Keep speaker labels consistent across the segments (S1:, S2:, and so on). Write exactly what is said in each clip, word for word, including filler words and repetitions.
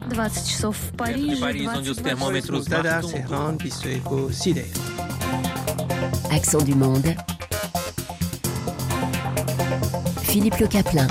S1: двадцать часов в Париже,
S2: двадцать два
S3: Accent du monde. Philippe Le Caplin.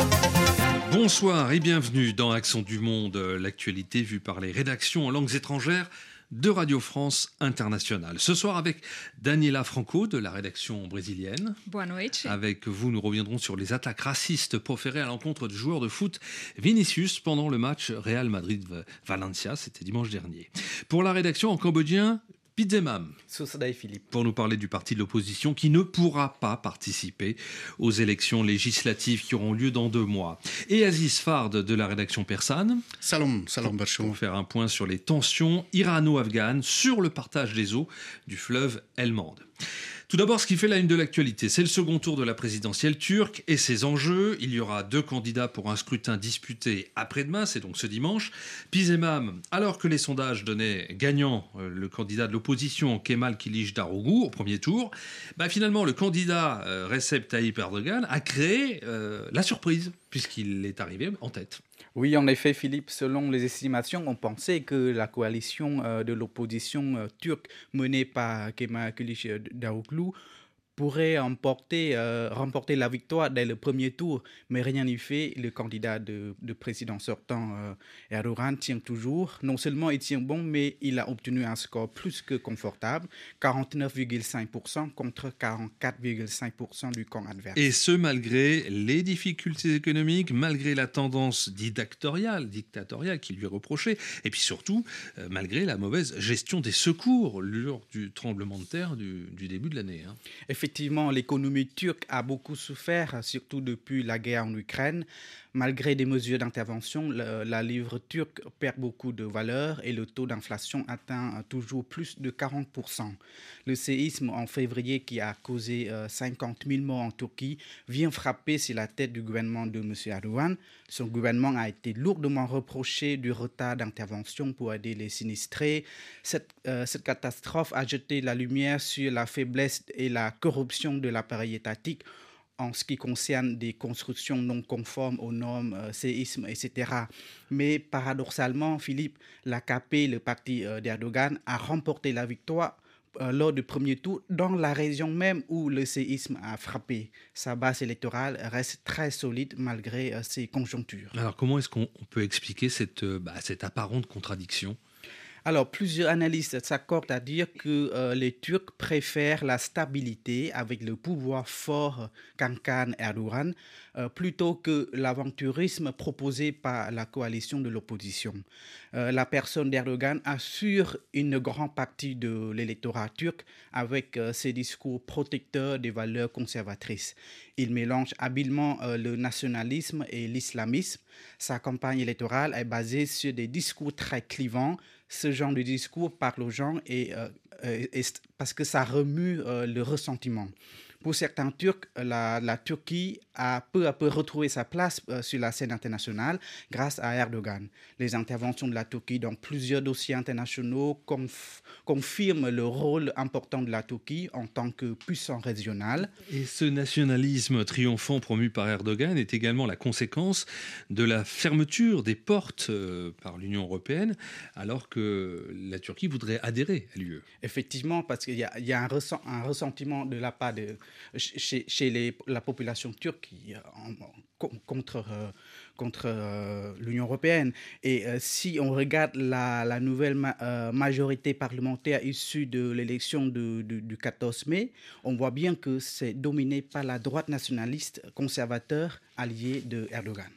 S4: Bonsoir et bienvenue dans Accent du monde, l'actualité vue par les rédactions en langues étrangères de Radio France Internationale. Ce soir avec Daniela Franco de la rédaction brésilienne.
S5: Boa noite.
S4: Avec vous, nous reviendrons sur les attaques racistes proférées à l'encontre du joueur de foot Vinicius pendant le match Real Madrid-Valencia, c'était dimanche dernier. Pour la rédaction en cambodgien, Pidzemam, pour nous parler du parti de l'opposition qui ne pourra pas participer aux élections législatives qui auront lieu dans deux mois. Et Aziz Fard de la rédaction persane,
S6: Salam, salam
S4: pour, pour faire un point sur les tensions irano-afghanes sur le partage des eaux du fleuve Helmand. Tout d'abord, ce qui fait la une de l'actualité, c'est le second tour de la présidentielle turque et ses enjeux. Il y aura deux candidats pour un scrutin disputé après-demain, c'est donc ce dimanche. Pidzemam, alors que les sondages donnaient gagnant euh, le candidat de l'opposition Kemal Kılıçdaroğlu au premier tour, bah finalement le candidat euh, Recep Tayyip Erdogan a créé euh, la surprise puisqu'il est arrivé en tête.
S2: Oui, en effet, Philippe, selon les estimations, on pensait que la coalition euh, de l'opposition euh, turque menée par Kemal Kılıçdaroğlu pourrait emporter, euh, remporter la victoire dès le premier tour, mais rien n'y fait. Le candidat de, de président sortant, euh, Erdogan, tient toujours. Non seulement il tient bon, mais il a obtenu un score plus que confortable, quarante-neuf virgule cinq pour cent contre quarante-quatre virgule cinq pour cent du camp adverse.
S4: Et ce, malgré les difficultés économiques, malgré la tendance dictatoriale, dictatoriale qui lui est reprochée, et puis surtout, euh, malgré la mauvaise gestion des secours lors du tremblement de terre du, du début de l'année. Hein.
S2: Effectivement, l'économie turque a beaucoup souffert, surtout depuis la guerre en Ukraine. Malgré des mesures d'intervention, le, la livre turque perd beaucoup de valeur et le taux d'inflation atteint toujours plus de quarante pour cent. Le séisme en février qui a causé euh, cinquante mille morts en Turquie vient frapper sur la tête du gouvernement de M. Erdogan. Son gouvernement a été lourdement reproché du retard d'intervention pour aider les sinistrés. Cette, euh, cette catastrophe a jeté la lumière sur la faiblesse et la corruption de l'appareil étatique en ce qui concerne des constructions non conformes aux normes euh, séisme, et cetera. Mais paradoxalement, Philippe, l'A K P, le parti euh, d'Erdogan, a remporté la victoire euh, lors du premier tour dans la région même où le séisme a frappé. Sa base électorale reste très solide malgré euh, ces conjonctures.
S4: Alors comment est-ce qu'on peut expliquer cette, euh, bah, cette apparente contradiction ?
S2: Alors, plusieurs analystes s'accordent à dire que euh, les Turcs préfèrent la stabilité avec le pouvoir fort qu'incarne Erdogan euh, plutôt que l'aventurisme proposé par la coalition de l'opposition. Euh, la personne d'Erdogan assure une grande partie de l'électorat turc avec euh, ses discours protecteurs des valeurs conservatrices. Il mélange habilement euh, le nationalisme et l'islamisme. Sa campagne électorale est basée sur des discours très clivants. Ce genre de discours parle aux gens et, euh, et, parce que ça remue euh, le ressentiment. Pour certains Turcs, la, la Turquie a peu à peu retrouvé sa place euh, sur la scène internationale grâce à Erdogan. Les interventions de la Turquie dans plusieurs dossiers internationaux conf- confirment le rôle important de la Turquie en tant que puissance régionale.
S4: Et ce nationalisme triomphant promu par Erdogan est également la conséquence de la fermeture des portes euh, par l'Union européenne, alors que la Turquie voudrait adhérer à l'U E.
S2: Effectivement, parce qu'il y a, il y a un, ressent, un ressentiment de la part de chez, chez les, la population turque qui, en, en, contre, euh, contre euh, l'Union européenne. Et euh, si on regarde la, la nouvelle ma, euh, majorité parlementaire issue de l'élection de, de, du quatorze mai, on voit bien que c'est dominé par la droite nationaliste conservateur alliée de Erdogan.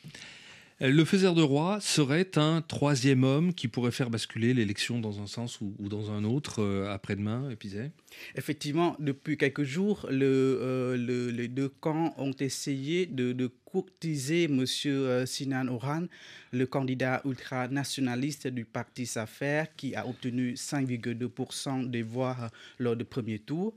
S4: Le faiseur de roi serait un troisième homme qui pourrait faire basculer l'élection dans un sens ou, ou dans un autre euh, après-demain, Epizet ?
S2: Effectivement, depuis quelques jours, le, euh, le, les deux camps ont essayé de, de courtiser M. Sinan Oğan, le candidat ultranationaliste du parti Zafer, qui a obtenu cinq virgule deux pour cent des voix lors du premier tour.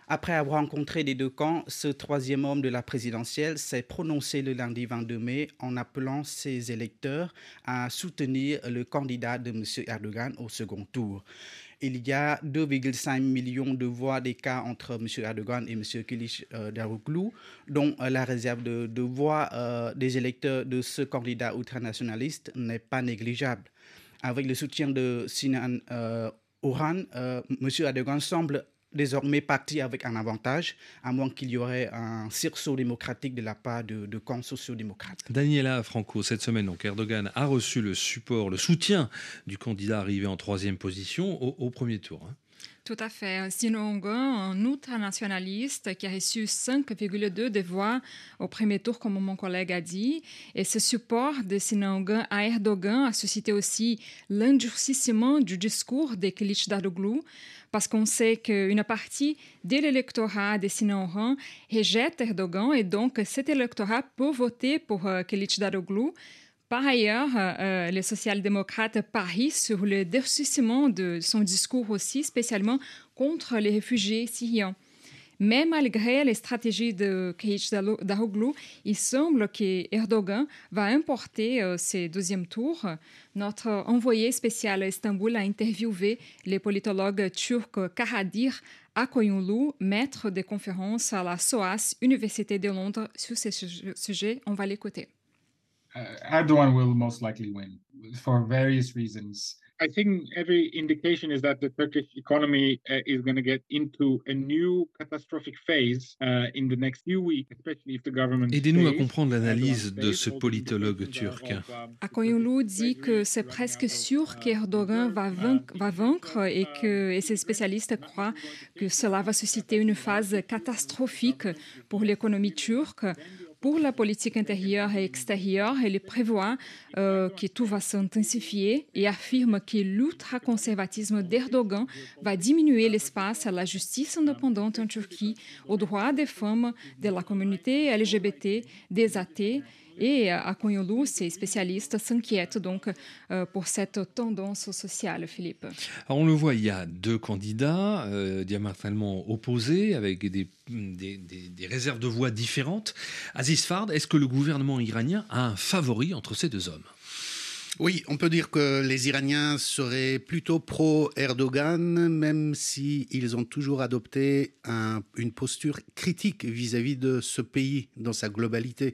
S2: Après avoir rencontré les deux camps, ce troisième homme de la présidentielle s'est prononcé le lundi vingt-deux mai en appelant ses électeurs à soutenir le candidat de M. Erdogan au second tour. Il y a deux virgule cinq millions de voix d'écart entre M. Erdogan et M. Kılıçdaroğlu, dont la réserve de, de voix euh, des électeurs de ce candidat ultranationaliste n'est pas négligeable. Avec le soutien de Sinan euh, Oğan, euh, M. Erdogan semble désormais parti avec un avantage, à moins qu'il y aurait un sursaut démocratique de la part de, de camps sociaux-démocrates.
S4: Daniela Franco, cette semaine, donc Erdogan a reçu le support, le soutien du candidat arrivé en troisième position au, au premier tour. Hein.
S1: Tout à fait. Sinan Oğan, un ultranationaliste qui a reçu cinq virgule deux de voix au premier tour, comme mon collègue a dit. Et ce support de Sinan Oğan à Erdogan a suscité aussi l'endurcissement du discours de Kılıçdaroğlu, parce qu'on sait qu'une partie de l'électorat de Sinan Oğan rejette Erdogan et donc cet électorat peut voter pour euh, Kılıçdaroğlu. Par ailleurs, euh, les social-démocrates parient sur le durcissement de son discours aussi, spécialement contre les réfugiés syriens. Mais malgré les stratégies de Kılıçdaroğlu, il semble que Erdogan va emporter euh, ces deuxièmes tours. Notre envoyé spécial à Istanbul a interviewé le politologue turc Kadir Akoyunlu, maître de conférences à la SOAS, Université de Londres, sur ce sujet. On va l'écouter.
S5: Uh, Erdogan will most likely win for various reasons. I think every indication is that the Turkish economy uh, is going to get into a new catastrophic phase uh, in the next few weeks, especially if the government.
S4: Aidez-nous à comprendre l'analyse de ce politologue turc.
S1: Akoyunlu dit que c'est presque sûr qu'Erdogan va vaincre, va vaincre et que et ses spécialistes croient que cela va susciter une phase catastrophique pour l'économie turque. Pour la politique intérieure et extérieure, il prévoit euh, que tout va s'intensifier et affirme que l'ultraconservatisme d'Erdogan va diminuer l'espace à la justice indépendante en Turquie, aux droits des femmes, de la communauté L G B T, des athées. Et Akoyunlu, ces spécialistes s'inquiètent donc euh, pour cette tendance sociale, Philippe.
S4: Alors on le voit, il y a deux candidats euh, diamétralement opposés avec des, des, des, des réserves de voix différentes. Aziz Fard, est-ce que le gouvernement iranien a un favori entre ces deux hommes ?
S6: Oui, on peut dire que les Iraniens seraient plutôt pro-Erdogan, même s'ils ont toujours adopté un, une posture critique vis-à-vis de ce pays dans sa globalité.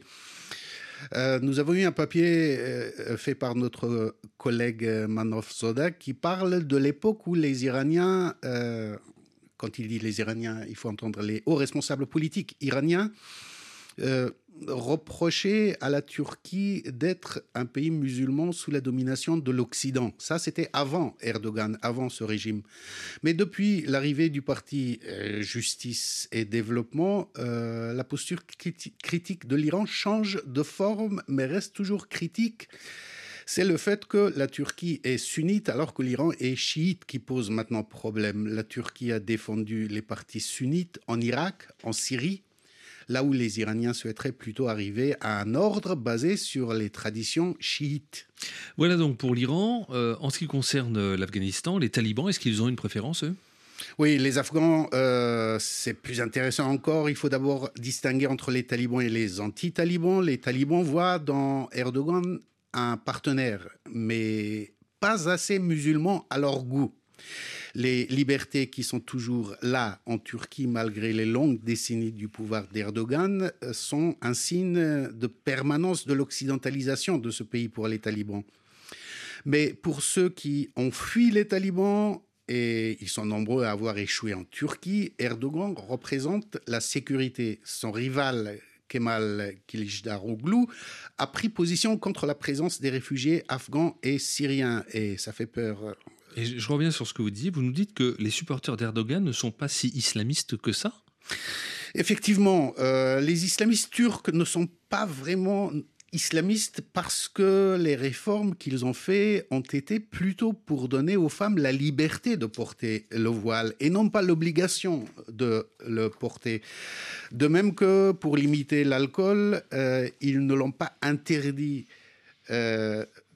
S6: Euh, nous avons eu un papier euh, fait par notre collègue Manof Zoda qui parle de l'époque où les Iraniens, euh, quand il dit les Iraniens, il faut entendre les hauts responsables politiques iraniens, euh, reprochaient à la Turquie d'être un pays musulman sous la domination de l'Occident. Ça, c'était avant Erdogan, avant ce régime. Mais depuis l'arrivée du parti euh, Justice et Développement, euh, la posture criti- critique de l'Iran change de forme, mais reste toujours critique. C'est le fait que la Turquie est sunnite alors que l'Iran est chiite qui pose maintenant problème. La Turquie a défendu les partis sunnites en Irak, en Syrie, là où les Iraniens souhaiteraient plutôt arriver à un ordre basé sur les traditions chiites.
S4: Voilà donc pour l'Iran. Euh, en ce qui concerne l'Afghanistan, les talibans, est-ce qu'ils ont une préférence, eux ?
S6: Oui, les Afghans, euh, c'est plus intéressant encore. Il faut d'abord distinguer entre les talibans et les anti-talibans. Les talibans voient dans Erdogan un partenaire, mais pas assez musulman à leur goût. Les libertés qui sont toujours là en Turquie, malgré les longues décennies du pouvoir d'Erdogan, sont un signe de permanence de l'occidentalisation de ce pays pour les talibans. Mais pour ceux qui ont fui les talibans, et ils sont nombreux à avoir échoué en Turquie, Erdogan représente la sécurité. Son rival, Kemal Kılıçdaroğlu, a pris position contre la présence des réfugiés afghans et syriens. Et ça fait peur.
S4: Et je reviens sur ce que vous dites. Vous nous dites que les supporters d'Erdogan ne sont pas si islamistes que ça ?
S6: Effectivement, euh, les islamistes turcs ne sont pas vraiment islamistes parce que les réformes qu'ils ont faites ont été plutôt pour donner aux femmes la liberté de porter le voile et non pas l'obligation de le porter. De même que pour limiter l'alcool, euh, ils ne l'ont pas interdit. Euh,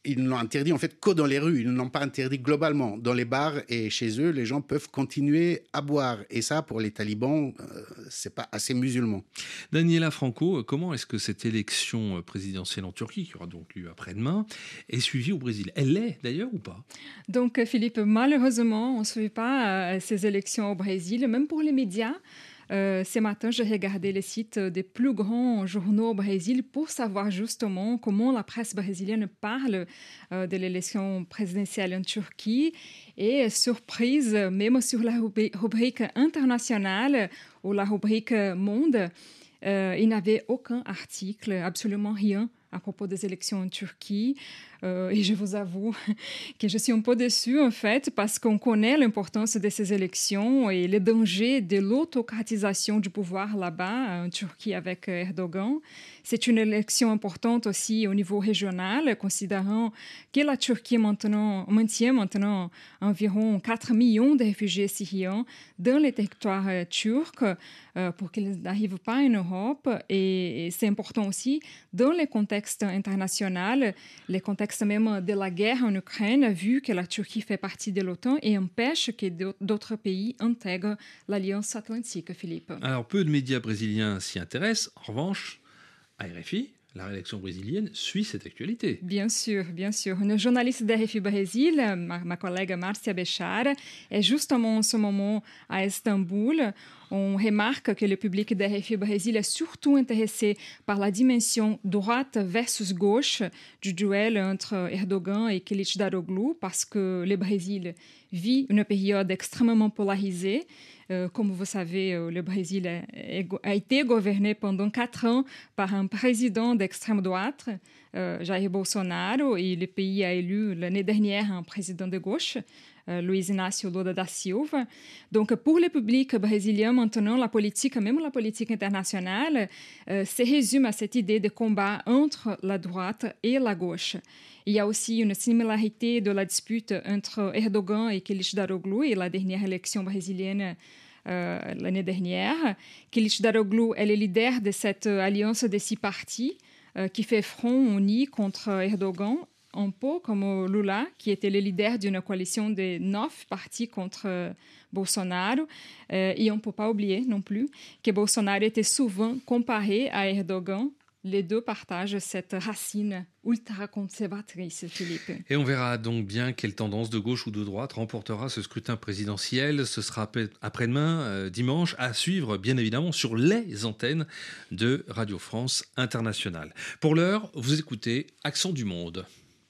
S6: ils l'ont interdit en fait que dans les rues, ils ne l'ont pas interdit globalement. Dans les bars et chez eux, les gens peuvent continuer à boire. Et ça, pour les talibans, euh, c'est pas assez musulman.
S4: Daniela Franco, comment est-ce que cette élection présidentielle en Turquie, qui aura donc lieu après-demain, est suivie au Brésil? Elle l'est d'ailleurs ou pas?
S1: Donc Philippe, malheureusement, on ne suit pas euh, ces élections au Brésil, même pour les médias. Euh, ce matin, j'ai regardé les sites des plus grands journaux au Brésil pour savoir justement comment la presse brésilienne parle euh, de l'élection présidentielle en Turquie. Et surprise, même sur la rubrique internationale ou la rubrique monde, euh, il n'y avait aucun article, absolument rien à propos des élections en Turquie. Euh, et je vous avoue que je suis un peu déçue, en fait, parce qu'on connaît l'importance de ces élections et les dangers de l'autocratisation du pouvoir là-bas, en Turquie, avec Erdogan. C'est une élection importante aussi au niveau régional, considérant que la Turquie maintenant, maintient maintenant environ quatre millions de réfugiés syriens dans les territoires euh, turcs euh, pour qu'ils n'arrivent pas en Europe. Et, et c'est important aussi dans les contextes internationaux, les contextes même de la guerre en Ukraine, vu que la Turquie fait partie de l'OTAN et empêche que d'autres pays intègrent l'Alliance Atlantique, Philippe.
S4: Alors, peu de médias brésiliens s'y intéressent. En revanche, à R F I, la rédaction brésilienne suit cette actualité.
S1: Bien sûr, bien sûr. Une journaliste de R F I Brésil, ma, ma collègue Marcia Béchard, est justement en ce moment à Istanbul. On remarque que le public de R F I Brésil est surtout intéressé par la dimension droite versus gauche du duel entre Erdogan et Kılıçdaroğlu parce que le Brésil vit une période extrêmement polarisée. Euh, comme vous savez, euh, le Brésil a, a été gouverné pendant quatre ans par un président d'extrême droite, euh, Jair Bolsonaro, et le pays a élu l'année dernière un président de gauche, euh, Luiz Inácio Lula da Silva. Donc, pour le public brésilien, maintenant, la politique, même la politique internationale, euh, se résume à cette idée de combat entre la droite et la gauche. Il y a aussi une similarité de la dispute entre Erdogan et Kılıçdaroğlu et la dernière élection brésilienne euh, l'année dernière. Kılıçdaroğlu est le leader de cette alliance de six partis euh, qui fait front uni contre Erdogan, un peu comme Lula, qui était le leader d'une coalition de neuf partis contre euh, Bolsonaro. Euh, et on ne peut pas oublier non plus que Bolsonaro était souvent comparé à Erdogan. Les deux partagent cette racine ultra-conservatrice, Philippe.
S4: Et on verra donc bien quelle tendance de gauche ou de droite remportera ce scrutin présidentiel. Ce sera après-demain, euh, dimanche, à suivre bien évidemment sur les antennes de Radio France Internationale. Pour l'heure, vous écoutez Accent du Monde.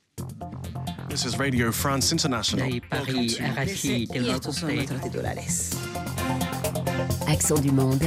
S7: This is Radio France International.
S3: Paris, R F I, Accent du Monde.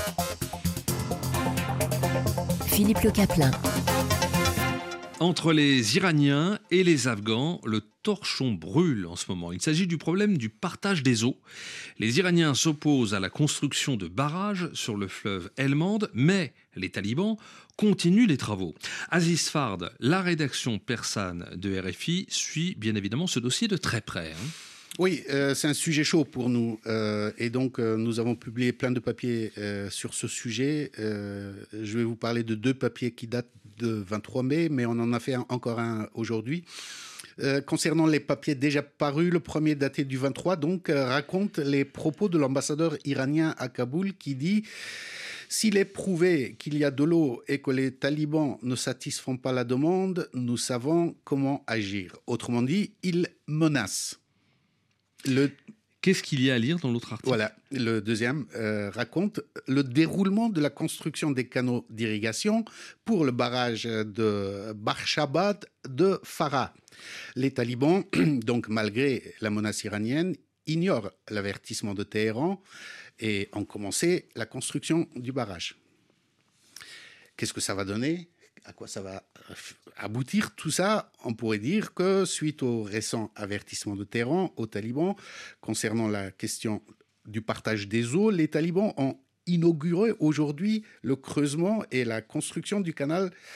S3: Philippe Le Caplin.
S4: Entre les Iraniens et les Afghans, le torchon brûle en ce moment. Il s'agit du problème du partage des eaux. Les Iraniens s'opposent à la construction de barrages sur le fleuve Helmand, mais les talibans continuent les travaux. Aziz Fard, la rédaction persane de R F I, suit bien évidemment ce dossier de très près. Hein.
S6: Oui, euh, c'est un sujet chaud pour nous euh, et donc euh, nous avons publié plein de papiers euh, sur ce sujet. Euh, je vais vous parler de deux papiers qui datent de vingt-trois mai, mais on en a fait un, encore un aujourd'hui. Euh, concernant les papiers déjà parus, le premier daté du vingt-trois, donc, euh, raconte les propos de l'ambassadeur iranien à Kaboul qui dit « S'il est prouvé qu'il y a de l'eau et que les talibans ne satisfont pas la demande, nous savons comment agir. » Autrement dit, il menace. Le...
S4: Qu'est-ce qu'il y a à lire dans l'autre article?
S6: Voilà, le deuxième euh, raconte le déroulement de la construction des canaux d'irrigation pour le barrage de Barshabad de Farah. Les talibans, donc malgré la menace iranienne, ignorent l'avertissement de Téhéran et ont commencé la construction du barrage. Qu'est-ce que ça va donner ? À quoi ça va aboutir tout ça? On pourrait dire que suite au récent avertissement de Téhéran aux talibans concernant la question du partage des eaux, les talibans ont inauguré aujourd'hui le creusement et la construction du canal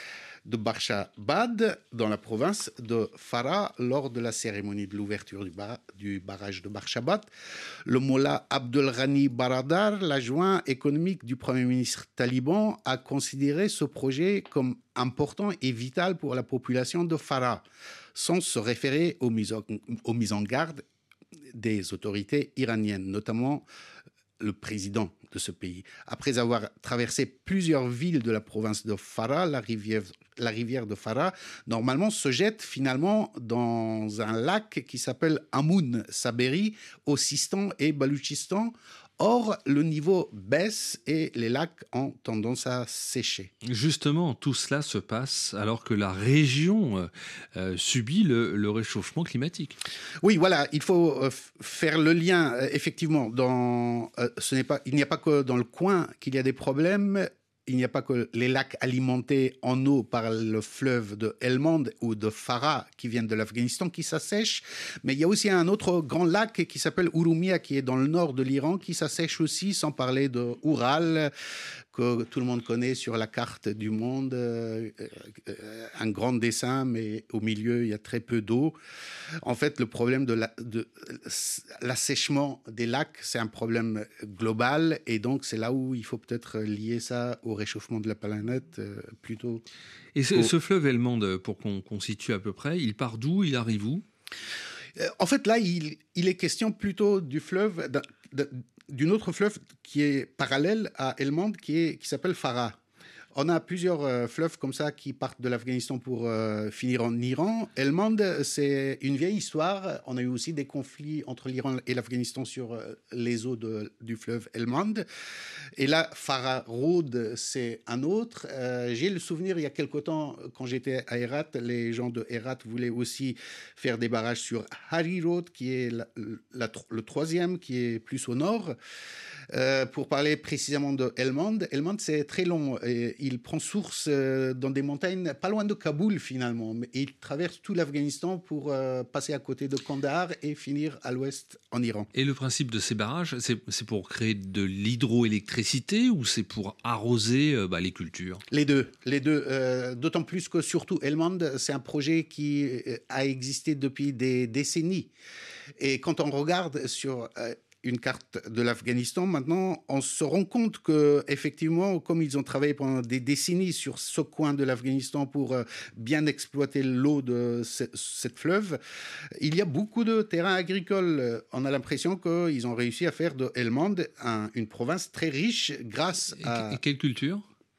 S6: de Barshabad, dans la province de Farah, lors de la cérémonie de l'ouverture du, bar- du barrage de Barshabad. Le Mollah Abdelghani Baradar, l'adjoint économique du Premier ministre taliban, a considéré ce projet comme important et vital pour la population de Farah, sans se référer aux mises en, aux mises en garde des autorités iraniennes, notamment le président de ce pays. Après avoir traversé plusieurs villes de la province de Farah, la rivière, la rivière de Farah, normalement se jette finalement dans un lac qui s'appelle Amoun Saberi, au Sistan et Baloutchistan. Or, le niveau baisse et les lacs ont tendance à sécher.
S4: Justement, tout cela se passe alors que la région euh, subit le, le réchauffement climatique.
S6: Oui, voilà, il faut euh, faire le lien, euh, effectivement. Dans, euh, ce n'est pas, il n'y a pas que dans le coin qu'il y a des problèmes. Il n'y a pas que les lacs alimentés en eau par le fleuve de Helmand ou de Farah qui viennent de l'Afghanistan qui s'assèchent, mais il y a aussi un autre grand lac qui s'appelle Urumia qui est dans le nord de l'Iran qui s'assèche aussi, sans parler de Oural que tout le monde connaît sur la carte du monde, euh, euh, un grand dessin, mais au milieu il y a très peu d'eau. En fait, le problème de, la, de l'assèchement des lacs, c'est un problème global, et donc c'est là où il faut peut-être lier ça au réchauffement de la planète euh, plutôt.
S4: Et ce,
S6: au...
S4: ce fleuve Helmand, pour qu'on, qu'on situe à peu près, il part d'où, il arrive où ?
S6: En fait, là, il, il est question plutôt du fleuve, d'un, d'une autre fleuve qui est parallèle à Helmand, qui, est, qui s'appelle Farah. On a plusieurs euh, fleuves comme ça qui partent de l'Afghanistan pour euh, finir en Iran. Helmand, c'est une vieille histoire. On a eu aussi des conflits entre l'Iran et l'Afghanistan sur euh, les eaux de, du fleuve Helmand. Et là, Farah Road, c'est un autre. Euh, j'ai le souvenir, il y a quelque temps, quand j'étais à Herat, les gens de Herat voulaient aussi faire des barrages sur Hari Road, qui est la, la, le troisième, qui est plus au nord. Euh, pour parler précisément de Helmand, Helmand c'est très long. Et il prend source euh, dans des montagnes pas loin de Kaboul finalement. Et il traverse tout l'Afghanistan pour euh, passer à côté de Kandahar et finir à l'ouest en Iran.
S4: Et le principe de ces barrages, c'est, c'est pour créer de l'hydroélectricité ou c'est pour arroser euh, bah, les cultures ?
S6: Les deux. Les deux. Euh, d'autant plus que surtout Helmand, c'est un projet qui a existé depuis des décennies. Et quand on regarde sur... Euh, une carte de l'Afghanistan, maintenant, on se rend compte que, effectivement, comme ils ont travaillé pendant des décennies sur ce coin de l'Afghanistan pour euh, bien exploiter l'eau de ce, cette fleuve, il y a beaucoup de terrains agricoles. On a l'impression qu'ils ont réussi à faire de Helmand un, une province très riche grâce
S4: et,
S6: à...
S4: Et quelle culture ?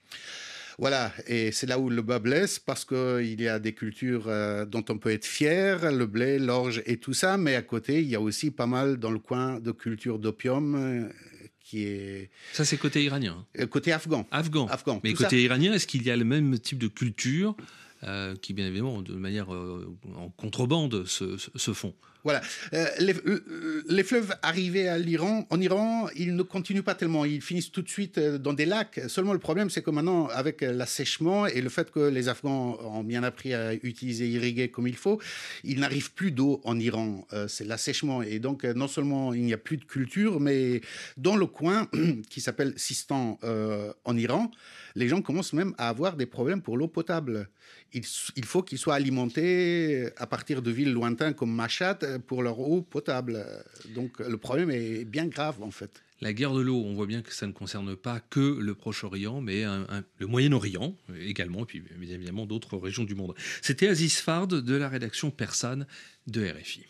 S6: Voilà, et c'est là où le bas blesse, parce qu'il y a des cultures euh, dont on peut être fier, le blé, l'orge et tout ça, mais à côté, il y a aussi pas mal dans le coin de culture d'opium euh, qui est...
S4: Ça, c'est côté iranien.
S6: Euh, côté afghan.
S4: Afghan.
S6: Afghan.
S4: Mais
S6: tout
S4: côté
S6: ça.
S4: iranien, est-ce qu'il y a le même type de culture euh, qui, bien évidemment, de manière euh, en contrebande, se, se font ?
S6: Voilà. Euh, les, les fleuves arrivés à l'Iran, en Iran, ils ne continuent pas tellement. Ils finissent tout de suite dans des lacs. Seulement, le problème, c'est que maintenant, avec l'assèchement et le fait que les Afghans ont bien appris à utiliser, irriguer comme il faut, il n'arrive plus d'eau en Iran. Euh, c'est l'assèchement. Et donc, non seulement il n'y a plus de culture, mais dans le coin qui s'appelle Sistan euh, en Iran, les gens commencent même à avoir des problèmes pour l'eau potable. Il, il faut qu'ils soient alimentés à partir de villes lointaines comme Mashhad pour leur eau potable. Donc le problème est bien grave en fait.
S4: La guerre de l'eau, on voit bien que ça ne concerne pas que le Proche-Orient, mais un, un, le Moyen-Orient également, et puis bien évidemment d'autres régions du monde. C'était Aziz Fard de la rédaction persane de R F I.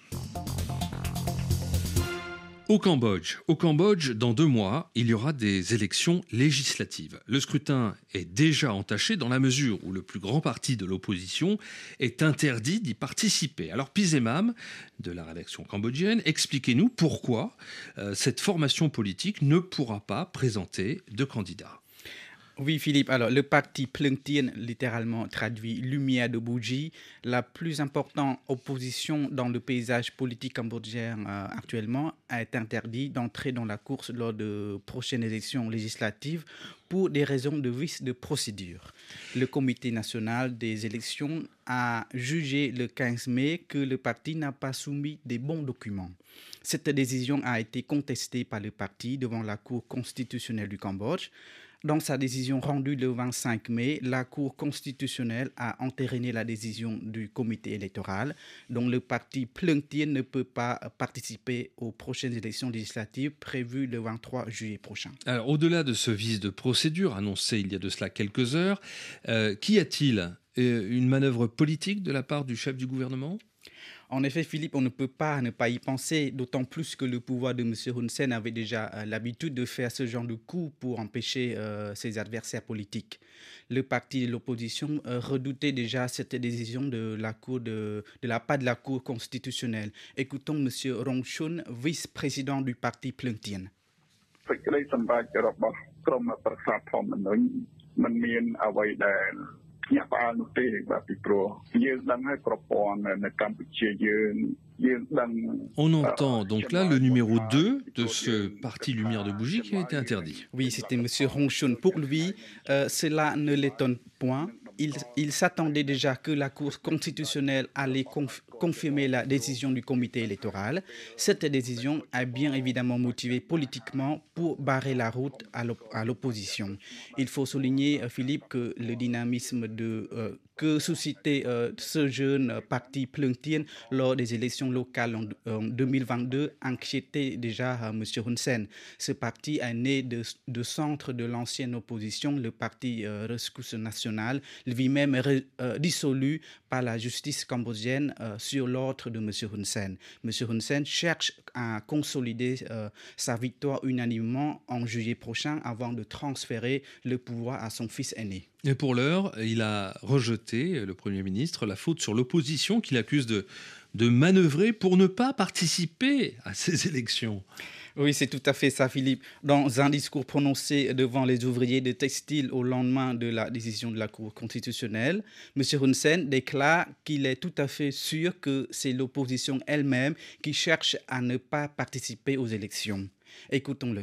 S4: Au Cambodge. Au Cambodge, dans deux mois, il y aura des élections législatives. Le scrutin est déjà entaché dans la mesure où le plus grand parti de l'opposition est interdit d'y participer. Alors, Pizemam, de la rédaction cambodgienne, expliquez-nous pourquoi euh, cette formation politique ne pourra pas présenter de candidat.
S2: Oui, Philippe. Alors, le parti Pleng Tien, littéralement traduit lumière de bougie, la plus importante opposition dans le paysage politique cambodgien euh, actuellement, est interdit d'entrer dans la course lors de prochaines élections législatives pour des raisons de vice de procédure. Le Comité national des élections a jugé le quinze mai que le parti n'a pas soumis des bons documents. Cette décision a été contestée par le parti devant la Cour constitutionnelle du Cambodge. Dans sa décision rendue le vingt-cinq mai, la Cour constitutionnelle a entériné la décision du comité électoral, dont le parti Phleung Thiên ne peut pas participer aux prochaines élections législatives prévues le vingt-trois juillet prochain.
S4: Alors, au-delà de ce vice de procédure annoncé il y a de cela quelques heures, euh, qu'y a-t-il ? euh, Une manœuvre politique de la part du chef du gouvernement ?
S2: En effet, Philippe, on ne peut pas ne pas y penser, d'autant plus que le pouvoir de M. Hun Sen avait déjà euh, l'habitude de faire ce genre de coups pour empêcher euh, ses adversaires politiques. Le parti de l'opposition euh, redoutait déjà cette décision de la, cour de, de la part de la Cour constitutionnelle. Écoutons M. Rong Shun, vice-président du parti Phleung Thiên.
S4: On entend donc là le numéro deux de ce parti Lumière de Bougie qui a été interdit.
S2: Oui, c'était M. Rong Shun. Pour lui, euh, cela ne l'étonne point. Il, il s'attendait déjà que la Cour constitutionnelle allait conf- confirmer la décision du comité électoral. Cette décision a bien évidemment motivé politiquement pour barrer la route à, l'op- à l'opposition. Il faut souligner, Philippe, que le dynamisme de, euh, que suscitait euh, ce jeune euh, parti Phleung Thiên lors des élections locales en, en deux mille vingt-deux inquiétait déjà euh, M. Hun Sen. Ce parti est né de, de centre de l'ancienne opposition, le parti euh, Rescousse Nationale, lui-même euh, dissolu par la justice cambodgienne euh, sur l'ordre de M. Hun Sen. M. Hun Sen cherche à consolider euh, sa victoire unanimement en juillet prochain avant de transférer le pouvoir à son fils aîné.
S4: Et pour l'heure, il a rejeté, le Premier ministre, la faute sur l'opposition qu'il accuse de, de manœuvrer pour ne pas participer à ces élections.
S2: Oui, c'est tout à fait ça, Philippe. Dans un discours prononcé devant les ouvriers de textile au lendemain de la décision de la Cour constitutionnelle, M. Hun Sen déclare qu'il est tout à fait sûr que c'est l'opposition elle-même qui cherche à ne pas participer aux élections. Écoutons-le.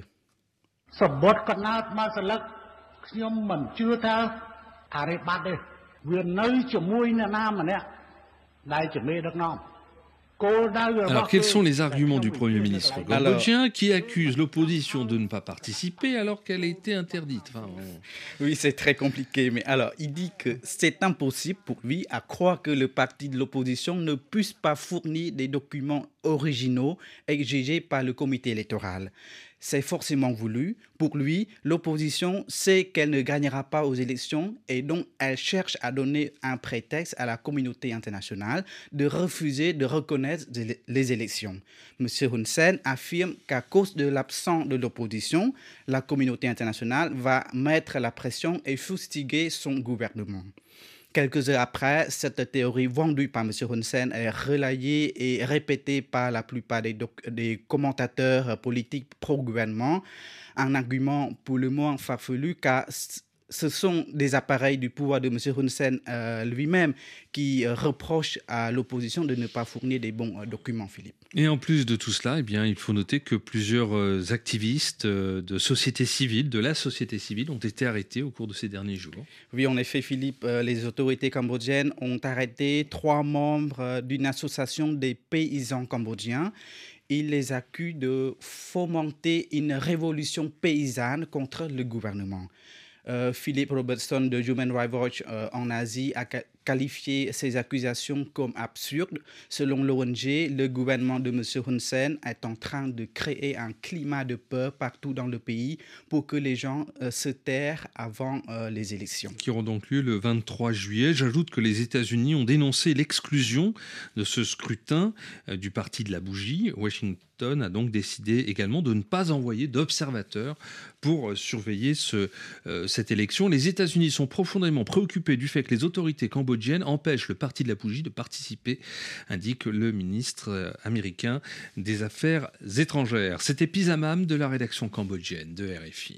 S4: Alors, quels sont les arguments du Premier ministre cambodgien qui accuse l'opposition de ne pas participer alors qu'elle a été interdite? Enfin, on...
S2: Oui, c'est très compliqué, mais alors, il dit que c'est impossible pour lui à croire que le parti de l'opposition ne puisse pas fournir des documents originaux exigés par le comité électoral. C'est forcément voulu. Pour lui, l'opposition sait qu'elle ne gagnera pas aux élections et donc elle cherche à donner un prétexte à la communauté internationale de refuser de reconnaître les élections. M. Hun Sen affirme qu'à cause de l'absence de l'opposition, la communauté internationale va mettre la pression et fustiguer son gouvernement. Quelques heures après, cette théorie vendue par M. Hun Sen est relayée et répétée par la plupart des, doc- des commentateurs politiques pro-gouvernement, un argument pour le moins farfelu car ce sont des appareils du pouvoir de M. Hun Sen euh, lui-même qui euh, reprochent à l'opposition de ne pas fournir des bons euh, documents, Philippe.
S4: Et en plus de tout cela, eh bien, il faut noter que plusieurs euh, activistes euh, de société civile, de la société civile, ont été arrêtés au cours de ces derniers jours.
S2: Oui, en effet, Philippe, euh, les autorités cambodgiennes ont arrêté trois membres euh, d'une association des paysans cambodgiens. Ils les accusent de fomenter une révolution paysanne contre le gouvernement. Euh, Philip Robertson de Human Rights Watch euh, en Asie a ca- qualifié ces accusations comme absurdes. Selon l'O N G, le gouvernement de M. Hun Sen est en train de créer un climat de peur partout dans le pays pour que les gens euh, se tairent avant euh, les élections.
S4: Qui auront donc lieu le vingt-trois juillet. J'ajoute que les États-Unis ont dénoncé l'exclusion de ce scrutin euh, du parti de la bougie. Washington a donc décidé également de ne pas envoyer d'observateurs pour euh, surveiller ce, euh, cette élection. Les États-Unis sont profondément préoccupés du fait que les autorités cambodgiennes empêchent le parti de la bougie de participer, indique le ministre américain des Affaires étrangères. C'était Pisamam de la rédaction cambodgienne de R F I.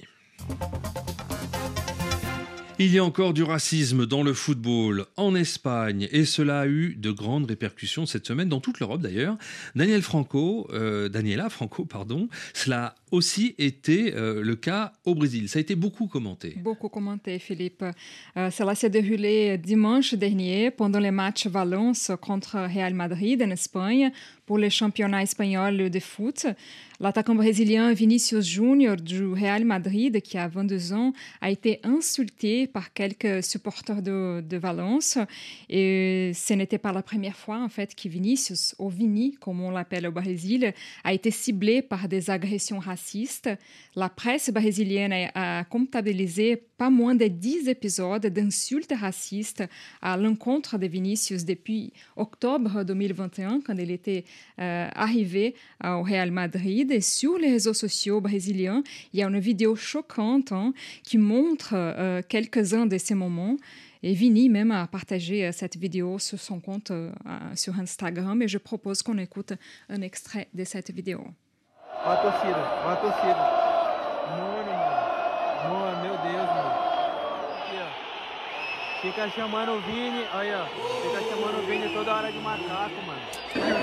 S4: Il y a encore du racisme dans le football en Espagne et cela a eu de grandes répercussions cette semaine dans toute l'Europe d'ailleurs. Daniel Franco, euh, Daniela Franco, pardon, cela a aussi été euh, le cas au Brésil. Ça a été beaucoup commenté.
S1: Beaucoup commenté, Philippe. Euh, cela s'est déroulé dimanche dernier pendant les matchs Valence contre Real Madrid en Espagne pour le championnat espagnol de foot. L'attaquant brésilien Vinicius Junior du Real Madrid, qui a vingt-deux ans, a été insulté par quelques supporters de, de Valence. Et ce n'était pas la première fois, en fait, que Vinicius, ou Vini, comme on l'appelle au Brésil, a été ciblé par des agressions racistes. La presse brésilienne a, a comptabilisé pas moins de dix épisodes d'insultes racistes à l'encontre de Vinicius depuis octobre deux mille vingt et un, quand il était euh, arrivé au Real Madrid. Et sur les réseaux sociaux brésiliens, il y a une vidéo choquante hein, qui montre euh, quelques-uns de ces moments. Et Vini même a partagé euh, cette vidéo sur son compte euh, sur Instagram. Et je propose qu'on écoute un extrait de cette vidéo.
S8: Olha a torcida, olha a torcida. Mano, mano. Mano, meu Deus, mano. Aqui, ó. Fica chamando o Vini, olha, fica chamando o Vini toda hora de macaco, mano.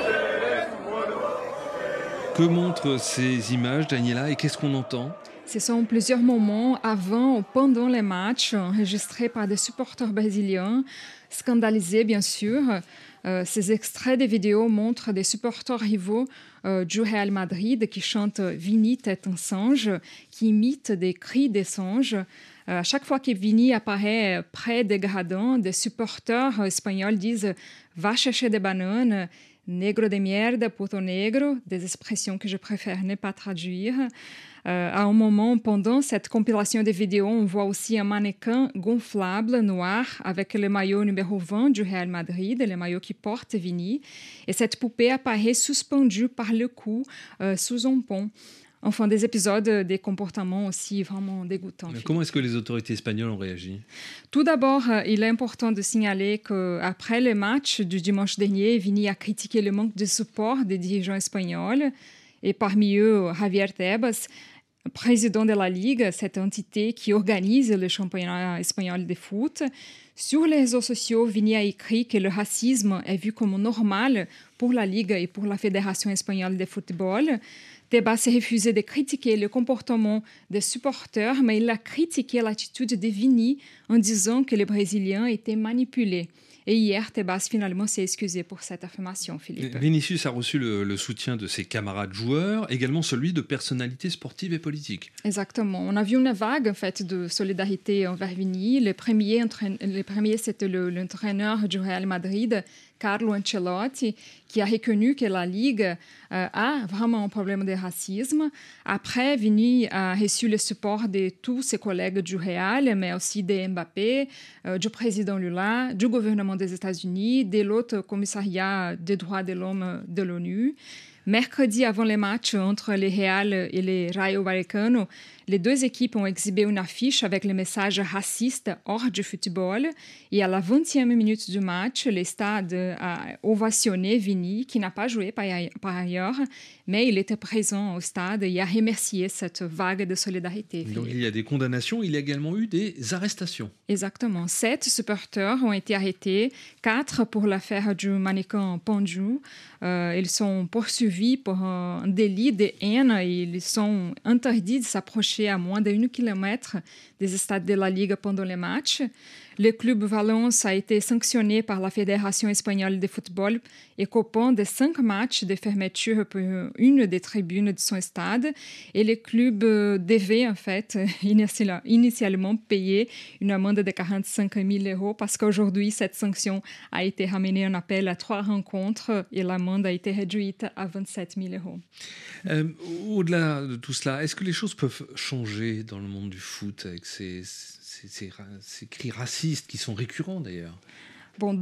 S4: Que montrent ces images, Daniela, et qu'est-ce qu'on entend ?
S1: Ce sont plusieurs moments avant ou pendant les matchs enregistrés par des supporters brésiliens, scandalisés bien sûr. Euh, ces extraits des vidéos montrent des supporters rivaux euh, du Real Madrid qui chantent « Vini, tête un singe », qui imitent des cris des singes. Euh, à chaque fois que Vini apparaît près des gradins, des supporters espagnols disent « Va chercher des bananes », Negro de mierda, puto negro, des expressions que je préfère ne pas traduire. Euh, à un moment, pendant cette compilation de vidéos, on voit aussi un mannequin gonflable noir avec le maillot numéro vingt du Real Madrid, le maillot qui porte Vini. Et cette poupée apparaît suspendue par le cou euh, sous un pont. Enfin, des épisodes, des comportements aussi vraiment dégoûtants.
S4: Comment est-ce que les autorités espagnoles ont réagi ?
S1: Tout d'abord, il est important de signaler qu'après le match du dimanche dernier, Vini a critiqué le manque de support des dirigeants espagnols. Et parmi eux, Javier Tebas, président de la Ligue, cette entité qui organise le championnat espagnol de foot. Sur les réseaux sociaux, Vini a écrit que le racisme est vu comme normal pour la Ligue et pour la Fédération espagnole de football. Tebas s'est refusé de critiquer le comportement des supporters, mais il a critiqué l'attitude de Vini en disant que les Brésiliens étaient manipulés. Et hier, Tebas finalement s'est excusé pour cette affirmation, Philippe.
S4: Vinicius a reçu le, le soutien de ses camarades joueurs, également celui de personnalités sportives et politiques.
S1: Exactement. On a vu une vague en fait, de solidarité envers Vini. Le premier, le premier c'était le, l'entraîneur du Real Madrid, Carlo Ancelotti, qui a reconnu que la Ligue euh, a vraiment un problème de racisme. Après, Vini a reçu le support de tous ses collègues du Real, mais aussi de Mbappé, euh, du président Lula, du gouvernement des États-Unis, de l'autre commissariat des droits de l'homme de l'ONU. Mercredi, avant les matchs entre le Real et le Rayo Vallecano, les deux équipes ont exhibé une affiche avec le message raciste hors du football. Et à la vingtième minute du match, le stade a ovationné Vini, qui n'a pas joué par ailleurs, mais il était présent au stade et a remercié cette vague de solidarité.
S4: Donc il y a des condamnations, il y a également eu des arrestations.
S1: Exactement. Sept supporters ont été arrêtés, quatre pour l'affaire du mannequin pendu. Euh, ils sont poursuivis pour un délit de haine et ils sont interdits de s'approcher à moins d'un kilomètre des stades de la Ligue pendant les matchs. Le club Valence a été sanctionné par la Fédération espagnole de football et coupant de cinq matchs de fermeture pour une des tribunes de son stade. Et le club devait en fait initialement payer une amende de quarante-cinq mille euros parce qu'aujourd'hui, cette sanction a été ramenée en appel à trois rencontres et l'amende a été réduite à vingt-sept mille euros.
S4: Euh, au-delà de tout cela, est-ce que les choses peuvent changer dans le monde du foot avec ces... Ces, ces, ces cris racistes qui sont récurrents d'ailleurs?
S1: Bon,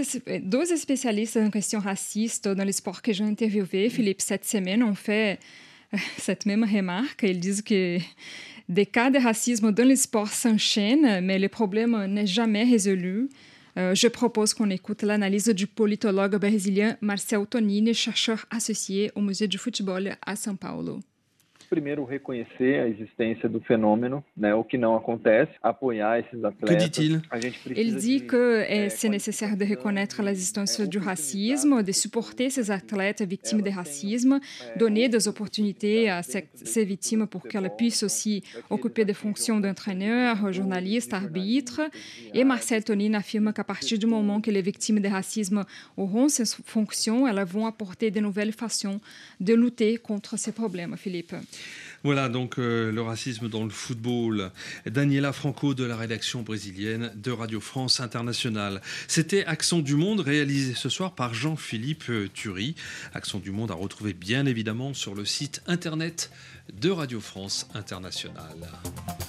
S1: douze spécialistes en questions racistes dans les sports que j'ai interviewés, Philippe, cette semaine, ont fait cette même remarque. Ils disent que des cas de racisme dans les sports s'enchaînent, mais le problème n'est jamais résolu. Euh, je propose qu'on écoute l'analyse du politologue brésilien Marcel Tonini, chercheur associé au Musée du football à São Paulo.
S9: primeiro reconhecer a existência do fenômeno, né, o que não acontece, apoiar esses atletas.
S4: Que dit-il?
S1: Il dit que eh, c'est nécessaire de reconnaître l'existence du racisme, de supporter ces athlètes victimes de racisme, donner des opportunités à ces, ces victimes pour qu'elles puissent aussi occuper des fonctions d'entraîneur, journaliste, arbitre. Et Marcel Tonini affirme qu'à partir du moment que les victimes de racisme auront ces fonctions, elles vont apporter de nouvelles façons de lutter contre ces problèmes, Philippe.
S4: Voilà donc euh, le racisme dans le football. Daniela Franco de la rédaction brésilienne de Radio France Internationale. C'était Accent du Monde réalisé ce soir par Jean-Philippe Thury. Accent du Monde à retrouver bien évidemment sur le site internet de Radio France Internationale.